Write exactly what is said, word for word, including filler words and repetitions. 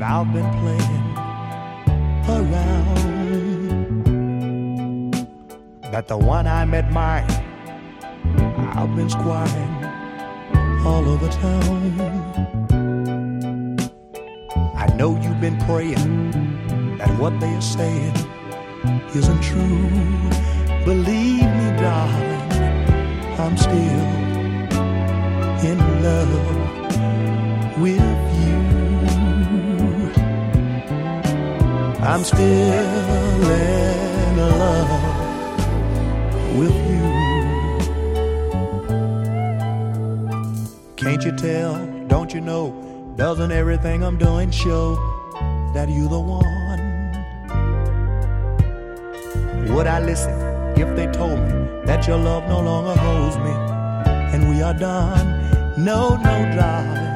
that I've been playing around, that the one I'm admiring I've been squatting all over town. I know you've been praying that what they are saying isn't true. Believe me, darling, I'm still in love with you. I'm still in love with you. Can't you tell, don't you know, doesn't everything I'm doing show that you're the one? Would I listen if they told me that your love no longer holds me and we are done? No, no, darling,